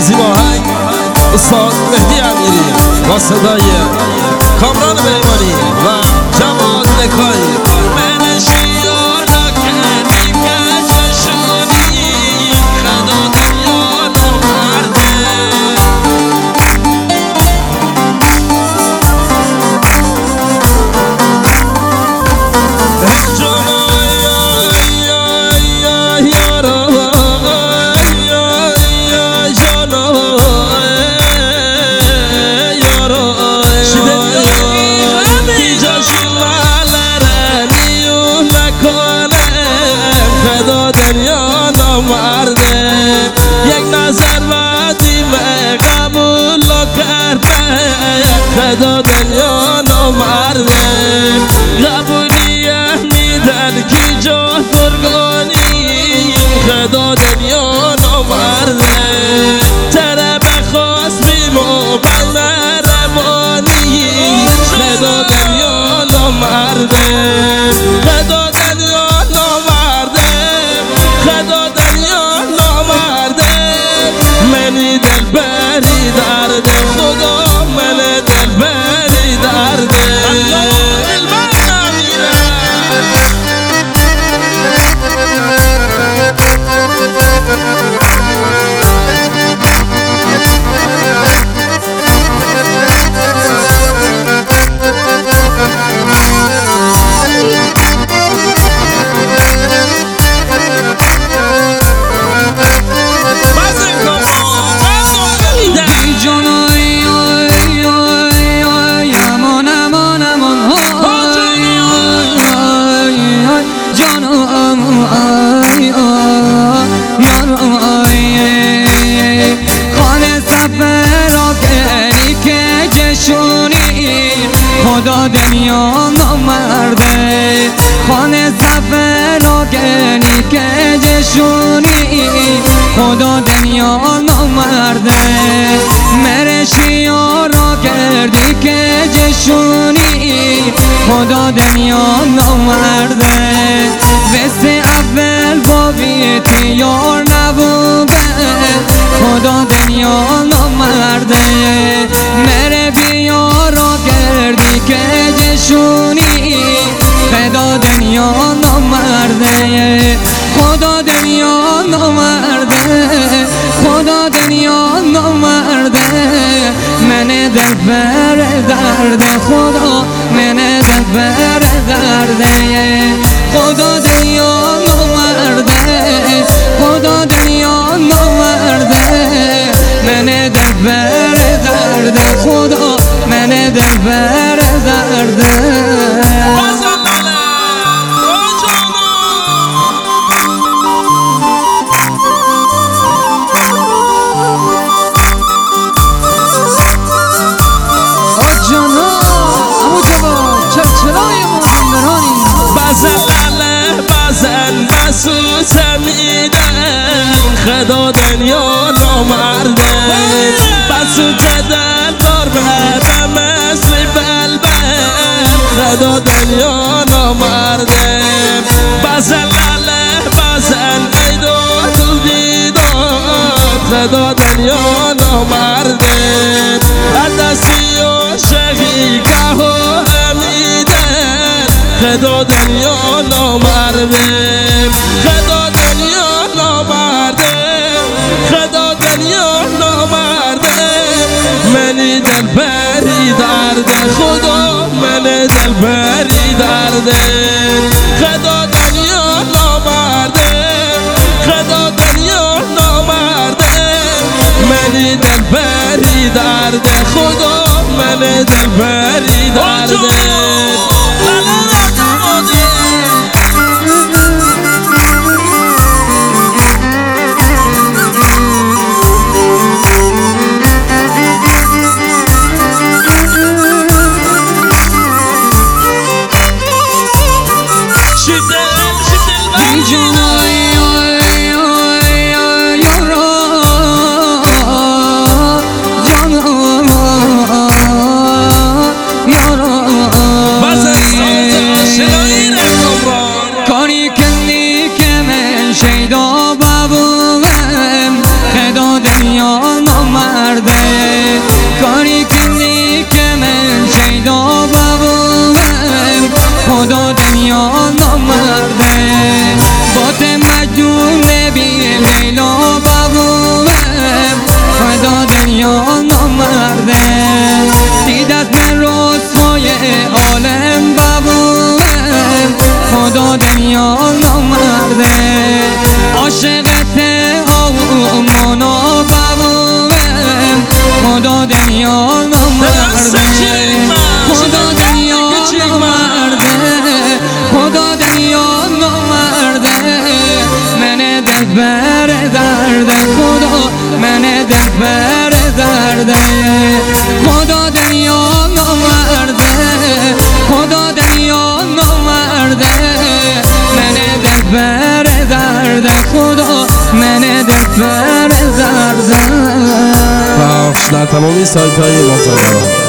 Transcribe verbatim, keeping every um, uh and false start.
زیباهنگ استاد مهدی امیری با صدای کامران پیمانی و جمال نکایی. من شیار نکنی که چشونی خدا دنیا نمرده دنیا نمرده یک نظر وادی به قبول کرده خدا دنیا نمرده قبولیه میدن کی جا فرگانی خدا دنیا نمرده تره بخواست بیمو بل مهربانی خدا دنیا نمرده خدا دنیا نمرده خدا دنیا نامرده منی دل بری درده خدا من دل بری درده خدا دنیا نمرده خانه زفر و گنی که جشونی خدا دنیا نمرده مرشی را کردی که جشونی خدا دنیا نمرده وست اول با بیتی یار نبوده خدا دنیا نمرده مره بیار را کردی که جشونی خدا دنیا نمرده خدا دنیا نمرده خدا دنیا نمرده من دل پر درده خدا من دل پر درده خدا دنیا نمرده خدا دنیا نمرده من دل پر درده خدا من دل پر درده خدا دنیا نمرده بسو جدل بار بهر مثل بلبل خدا دنیا نمرده بزن لاله بزن ایداد بیداد خدا دنیا نمرده عدسی و شقی که و امیدن خدا دنیا نمرده خدا دنیا نمرده خدا دنیا نمرده منی دل بری درده خدا من دل بری درده خدا دنیا نمرده خدا دنیا نمرده منی دل بری درده خدا من دل بری درده عالم ببوم خدا دنیا نامرده عاشقت آمانا ببوم خدا دنیا نامرده خدا دنیا نامرده خدا دنیا نامرده من دل بر درده خدا من دل بر درده خدا دنیا نامرده خدا دنیا نامرده من دل بر درده خدا من دل بر درده پخش در تمامی سایت های معتبر